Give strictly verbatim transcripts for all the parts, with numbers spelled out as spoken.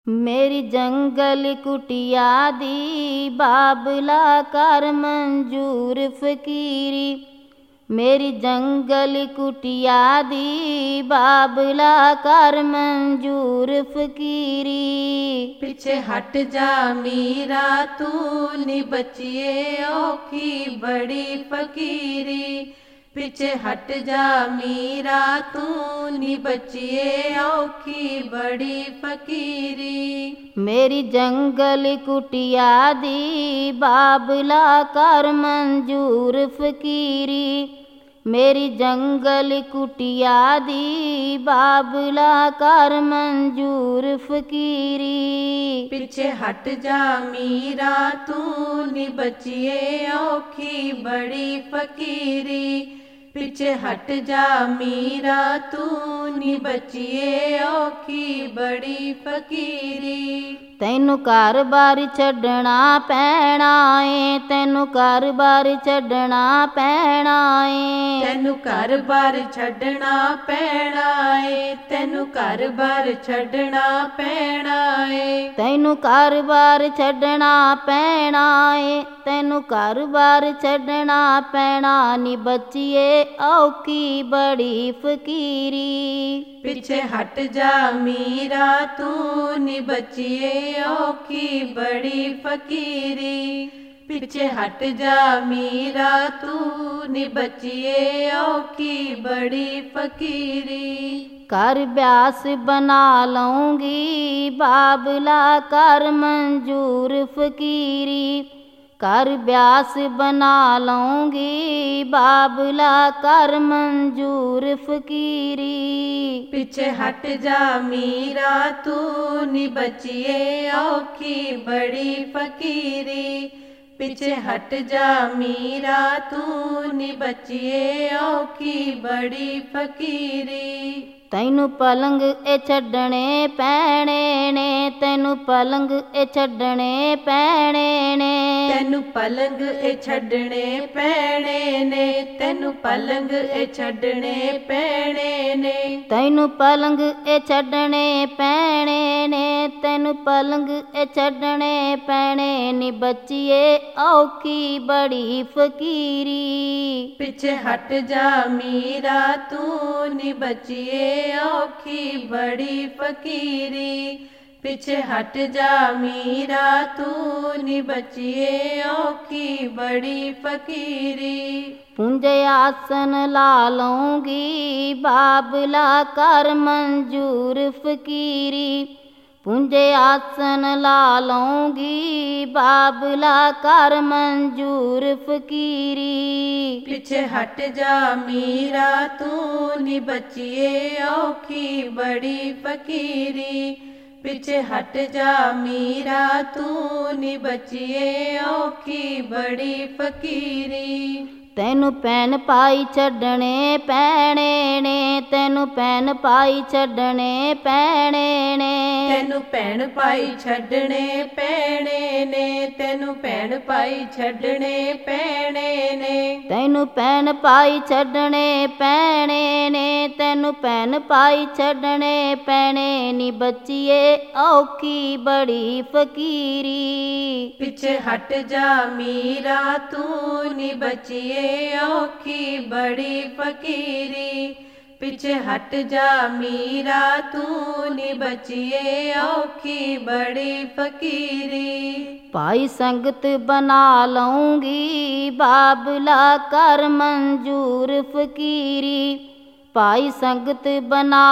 मेरी जंगल कुटिया दी बाबला कर मंजूर फकीरी। मेरी जंगल कुटिया दी बाबला कर मंजूर फकीरी। पीछे हट जा मीरा तू नी बचिए औखी बड़ी फकीरी। पीछे हट जा मीरा तू नी बचिए औखी बड़ी फकीरी। मेरी जंगल कुटिया दी बाबला कर मंजूर फकीरी। मेरी जंगल कुटिया दी बाबला कर मंजूर फकीरी। पीछे हट जा मीरा तू नी बचिए औखी बड़ी फकीरी। पीछे हट जा मीरा तू नी बचिए औखी बड़ी फकीरी। तैनू घर बार छड्डना पैना ए, तैनू घर बार छड्डना पैना ए। तैनू घर बार छड्डना पैना ए, तैनू घर बार छड्डना पैना ए। तैनू घर बार छड्डना पैना ए, तैनू घर बार छड्डना पैना नी बचिए औखी बड़ी फकीरी। पीछे हट जा मीरा तू नी बचिए औखी बड़ी फकीरी। पीछे हट जा मीरा तू नी बचिए औखी बड़ी फकीरी। कर ब्यास बना लूँगी बाबला कर मंजूर फकीरी। कर ब्यास बना लूँगी बाबला कर मंजूर फकीरी। पीछे हट जा मीरा तू नी बचिए औखी बड़ी फकीरी। पीछे हट जा मीरा तू नी बचिए औखी बड़ी फकीरी। तैनू पलंग ए छड्डने पैने ने, तैनू पलंग ए छड्डने पैने ने। तैनू पलंग ए छड्डने पैने ने, तैनू पलंग ए छड्डने पैने ने। तैनू पलंग ए छड्डने पैने ने, तैनू पलंग ए छड्डने पैने नी बचिए औखी बड़ी फकीरी। पीछे हट जा मीरा तू नी बचिए औखी बड़ी फकीरी। पीछे हट जा मीरा तू नी बचिए औखी बड़ी फकीरी। पुंजे आसन ला लूँगी बाबला कर मंजूर फकीरी। पुंजे आसन ला लूँगी बाबला कर मंजूर फकीरी। पीछे हट जा मीरा तू नी बचिए औखी बड़ी फकीरी। पीछे हट जा मीरा तू नी बचिए औखी बड़ी फकीरी। तैनू पैन पाई छड्डने पैने ने, तैनू पैन पाई छड्डने पैने ने। तैनू पैन पाई छड्डने पैने ने, तैनू पैन पाई छड्डने पैने ने। तैनू पैन पाई छड्डने पैने ने, तैनू पैन पाई छड्डने पैने नी बचिए औखी बड़ी फकीरी। पीछे हट जा मीरा तू नी बचिए औखी बड़ी फकीरी। पीछे हट जा मीरा तू नी बचिए औखी बड़ी फकीरी। भाई संगत बना लूँगी बाबला कर मंजूर फकीरी। भाई संगत बना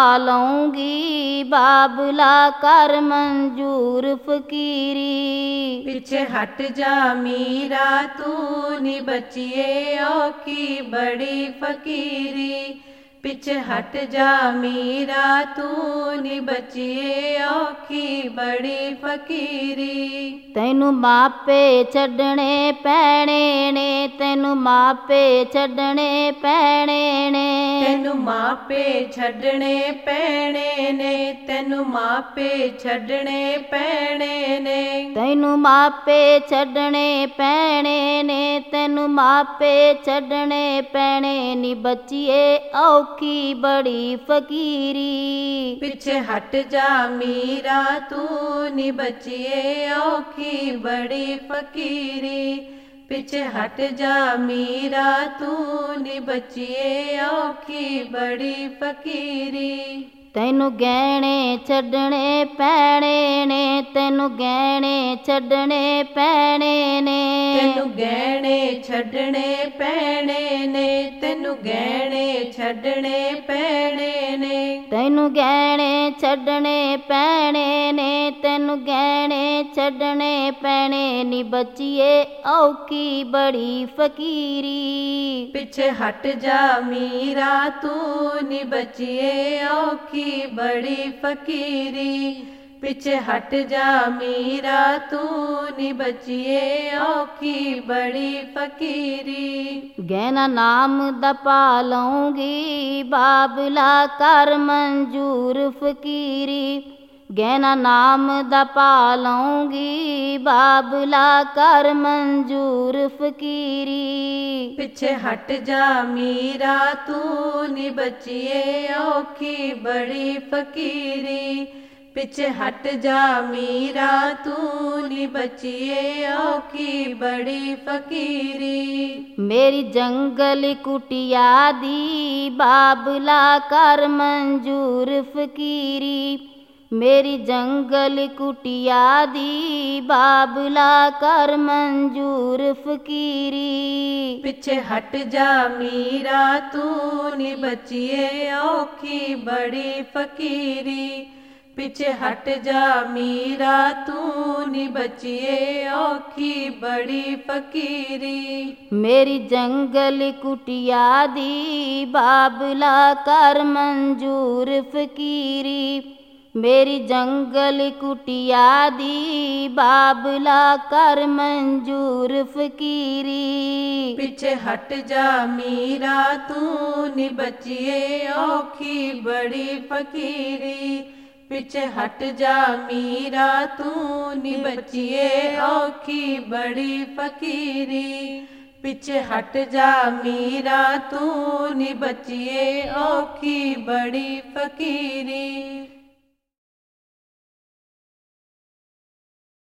लूँगी बाबला कर मंजूर फकीरी। पीछे हट जा मीरा तू नी बचिए औखी बड़ी फकीरी। पीछे हट जा मीरा तू नी बचिए औखी बड़ी फकीरी। तैनू मापे छड्डने पैने ने, तैनू मापे छड्डने पैने ने। तैनू मापे छड्डने पैने ने, तैनू मापे छड्डने पैने ने। तैनू मापे छड्डने पैने ने, तैनू मापे छड्डने पैने नी बचिए औखी ਔਖੀ ਬੜੀ ਫਕੀਰੀ। ਪਿੱਛੇ ਹਟ ਜਾ ਮੀਰਾ ਤੂੰ ਨੀ ਬੱਚੀਏ ਔਖੀ ਬੜੀ ਫਕੀਰੀ। ਪਿੱਛੇ ਹਟ ਜਾ ਮੀਰਾ ਤੂੰ ਨੀ ਬੱਚੀਏ ਔਖੀ ਬੜੀ ਫਕੀਰੀ। ਤੈਨੂੰ ਗਹਿਣੇ ਛੱਡਣੇ ਪੈਣੇ ਨੇ, ਤੈਨੂੰ ਗਹਿਣੇ ਛੱਡਣੇ ਪੈਣੇ ਨੇ, ਤੈਨੂੰ ਗਹਿਣੇ ਛੱਡਣੇ ਪੈਣੇ ਨੇ, ਤੈਨੂੰ ਗਹਿਣੇ ਛੱਡਣੇ ਪੈਣੇ ਨੇ, ਤੈਨੂੰ ਗਹਿਣੇ ਛੱਡਣੇ ਪੈਣੇ ਨੇ, ਤੈਨੂੰ ਗਹਿਣੇ ਛੱਡਣੇ ਪੈਣੇ ਨੀ ਬੱਚੀਏ ਔਖੀ ਬੜੀ ਫਕੀਰੀ। ਪਿੱਛੇ ਹਟ ਜਾ ਮੀਰਾ ਤੂੰ ਨੀ ਬੱਚੀਏ ਔਖੀ ਬੜੀ ਫਕੀਰੀ। ਪਿੱਛੇ ਹਟ ਜਾ ਮੀਰਾ ਤੂੰ ਨੀ ਬੱਚੀਏ ਔਖੀ ਬੜੀ ਫਕੀਰੀ। ਗਹਿਣਾ ਨਾਮ ਦਾ ਪਾ ਲਊਂਗੀ ਬਾਬਲਾ ਕਰ ਮਨਜ਼ੂਰ ਫਕੀਰੀ। ਗਹਿਣਾ ਨਾਮ ਦਾ ਪਾ ਲਊਂਗੀ ਬਾਬਲਾ ਕਰ ਮਨਜ਼ੂਰ ਫਕੀਰੀ। ਪਿੱਛੇ ਹਟ ਜਾ ਮੀਰਾ ਤੂੰ ਨੀ ਬੱਚੀਏ ਔਖੀ ਬੜੀ ਫਕੀਰੀ। ਪਿੱਛੇ ਹਟ ਜਾ ਮੀਰਾ ਤੂੰ ਨੀ ਬੱਚੀਏ ਔਖੀ ਬੜੀ ਫਕੀਰੀ। ਮੇਰੀ ਜੰਗਲ ਕੁਟਿਆ ਦੀ ਬਾਬਲਾ ਕਰ ਮਨਜ਼ੂਰ ਫਕੀਰੀ। ਮੇਰੀ ਜੰਗਲ ਕੁਟਿਆ ਦੀ ਬਾਬਲਾ ਕਰ ਮਨਜ਼ੂਰ ਫਕੀਰੀ। ਪਿੱਛੇ ਹਟ ਜਾ ਮੀਰਾ ਤੂੰ ਨੀ ਬੱਚੀਏ ਔਖੀ ਬੜੀ ਫਕੀਰੀ। ਪਿੱਛੇ ਹਟ ਜਾ ਮੀਰਾ ਤੂੰ ਨੀ ਬੱਚੀਏ ਔਖੀ ਬੜੀ ਫਕੀਰੀ। ਮੇਰੀ ਜੰਗਲ ਕੁਟਿਆ ਦੀ ਬਾਬਲਾ ਕਰ ਮਨਜ਼ੂਰ ਫਕੀਰੀ। ਮੇਰੀ ਜੰਗਲ ਕੁਟਿਆ ਦੀ ਬਾਬਲਾ ਕਰ ਮਨਜ਼ੂਰ ਫਕੀਰੀ। ਪਿੱਛੇ ਹਟ ਜਾ ਮੀਰਾ ਤੂੰ ਨੀ ਬੱਚੀਏ ਔਖੀ ਬੜੀ ਫਕੀਰੀ। ਪਿੱਛੇ ਹਟ ਜਾ ਮੀਰਾ ਤੂੰ ਨੀ ਬੱਚੀਏ ਔਖੀ ਬੜੀ ਫਕੀਰੀ। ਪਿੱਛੇ ਹਟ ਜਾ ਮੀਰਾ ਤੂੰ ਨੀ ਬੱਚੀਏ ਔਖੀ ਬੜੀ ਫਕੀਰੀ।